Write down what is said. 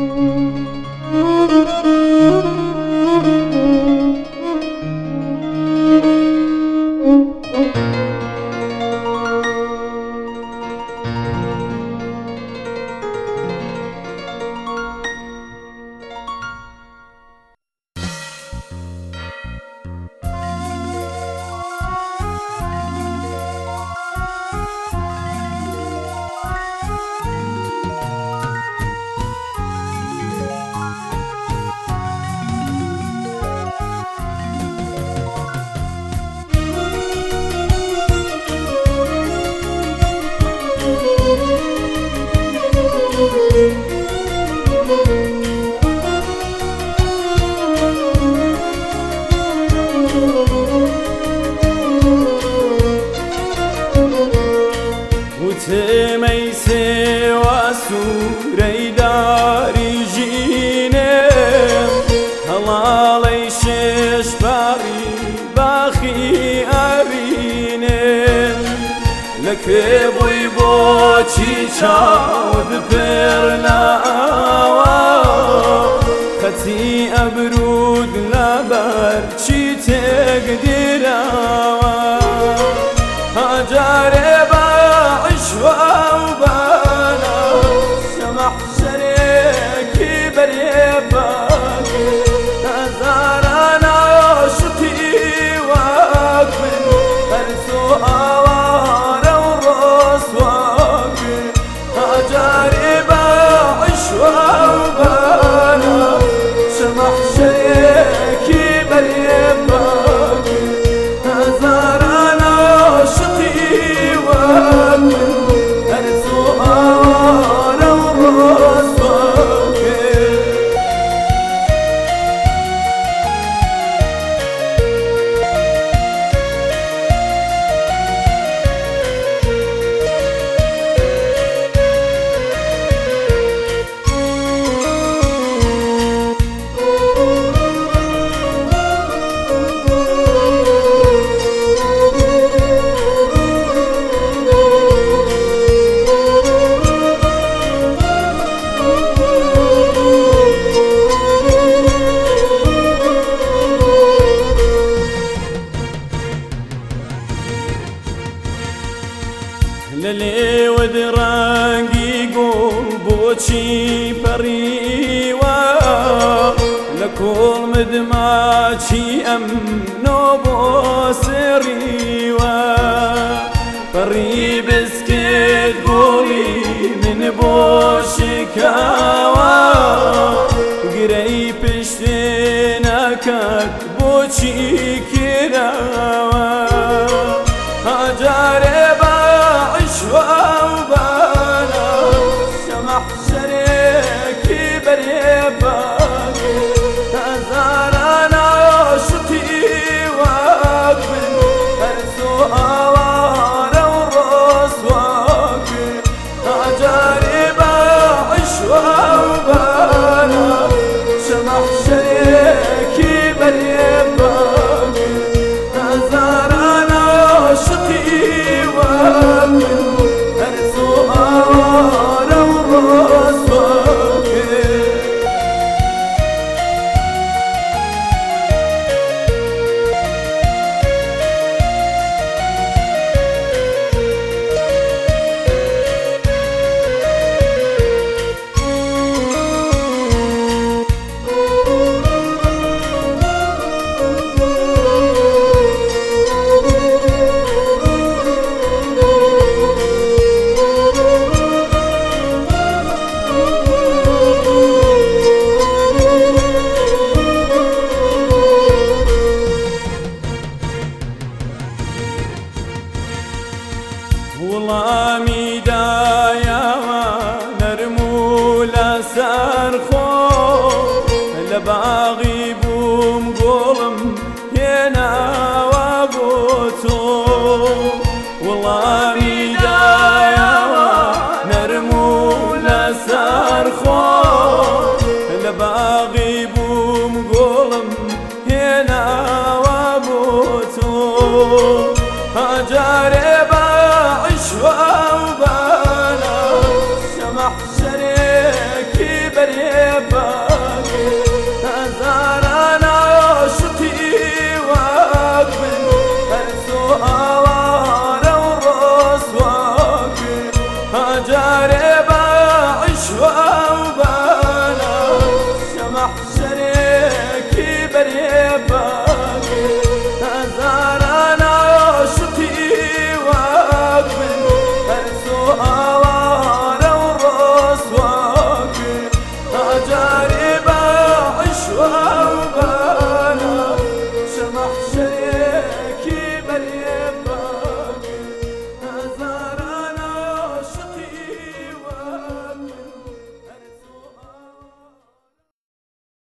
وتمي سوى سوري داري جينم هلا ليشش باري باخي أبينم لك بوي بوشي شاود برنا خطي أبرود لبر شي تقدر هجاري وبانا سمح شريكي بريبك نزارنا عشقي واقفل أرسو أوارا ورس واقفل هجاري بعش وبانا سمح شريكي بريبك نزارنا عشقي واقفل للي ودرانقي قول بوشي بريوا لكل مدماتي أمنو بوسريوا بري بسكت قولي من بوشكاوا قريب اشتناكك بوشي كراوا هجاري وبانا سمح شريكي بريبك تزارنا عشقي واقفل أرسو أوارا ورس واقفل هجاري بعش وبانا سمح شريكي بريبك تزارنا عشقي واقفل والله ميدايا نرمو لسرخو لباغي